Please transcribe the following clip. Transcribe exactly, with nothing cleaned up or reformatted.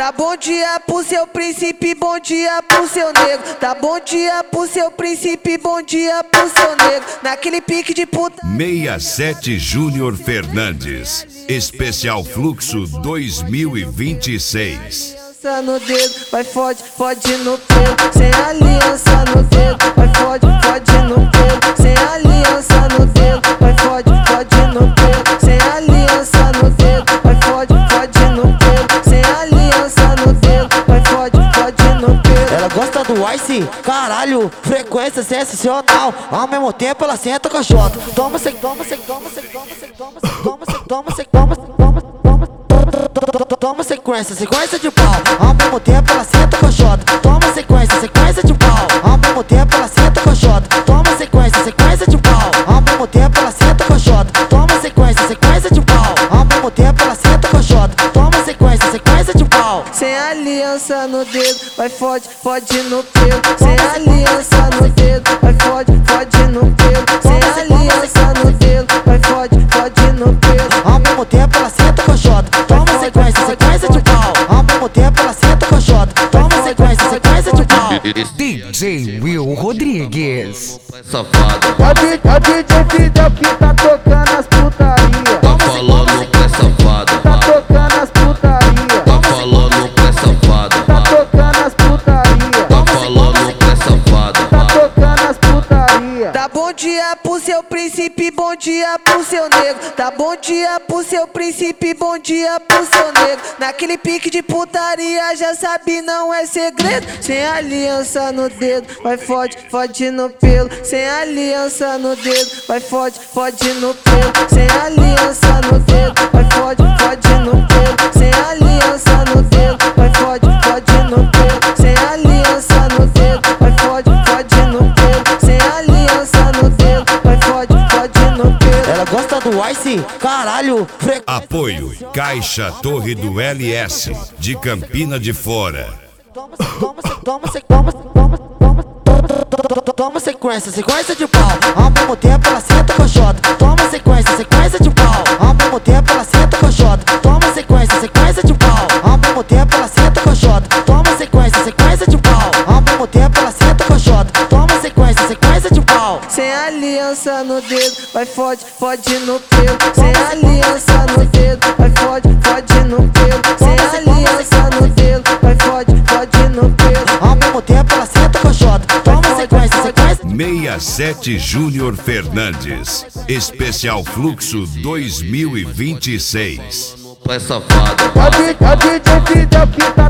Dá bom dia pro seu príncipe, bom dia pro seu negro. Dá bom dia pro seu príncipe, bom dia pro seu negro. Naquele pique de puta. sessenta e sete Júnior Fernandes, Especial Fluxo dois mil e vinte e seis. Aliança no dedo, vai fode, fode no pelo. Sem aliança no dedo, vai fode, fode no pelo. Sem aliança no dedo, vai fode, fode no pelo. Sem aliança no dedo, vai fode, fode no pelo. Sem aliança no dedo, vai fode, fode no pelo. Ela gosta do ice, caralho, frequência sensacional. Ao mesmo tempo ela senta com a jota. Toma, se toma, se toma, se toma, se toma, se toma, se toma, se toma, se toma, toma. Toma sequência, sequência de pau. Ao mesmo tempo ela senta com a jota. Toma sequência, sequência de pau. Ao mesmo tempo ela senta com a jota. Toma sequência, sequência de pau. Ao mesmo tempo ela senta com a jota. Toma sequência, sequência de pau. Ao mesmo tempo ela senta com a jota. Toma sequência, sequência de pau. Sem aliança no dedo, vai fode, fode no pelo. Sem aliança no dedo, vai fode, fode no pelo. Sem aliança no dedo, vai fode, fode no pelo. Ao mesmo tempo ela senta com a jota. Toma sequência, sequência de pau. Ao mesmo tempo ela senta com a jota. Toma sequência, sequência de pau. D J Will Rodrigues. Safada, É o D J Fidel que tá tocando as putaria. tá falando que é safada, Tá tocando as putaria. tá falando que é safada, Tá tocando as putaria. tá falando que é safada, Tá tocando as putaria. Dá bom dia pro seu príncipe, bom dia pro seu negro. Dá bom dia pro seu príncipe, bom dia pro seu negro. Naquele pique de putaria, já sabe, não é segredo. Sem aliança no dedo, vai fode, fode no pelo. Sem aliança no dedo, vai fode, fode no pelo. Sem aliança no dedo, vai fode, fode no pelo. Sem aliança no dedo, vai fode, fode no pelo. Sem aliança no dedo, vai fode, fode no pelo. Sem aliança no dedo, vai fode, fode no pelo. Ela gosta do ice, caralho, frequência. Apoio Caixa Torre do L S, de Campina de Fora. Toma, toma, toma, toma, toma, toma, toma, toma sequência, sequência de pau. Ao mesmo tempo ela senta com a jota. Toma sequência, sequência de pau. Ao mesmo tempo ela senta com a jota. Toma sequência, sequência de pau. Ao mesmo tempo ela senta com a jota. Toma sequência, sequência de pau. Ao mesmo tempo ela senta com a jota. Toma sequência, sequência de pau. Sem aliança no dedo, vai fode, fode no pelo. Sem aliança no dedo, vai fode, fode no pelo. Sem aliança no dedo, vai fode, fode no pelo. Ao mesmo tempo ela senta com a jota. Toma sequência, sequência. sessenta e sete Júnior Fernandes, Especial Fluxo dois mil e vinte e seis. é safada, É o D J Fidel que tá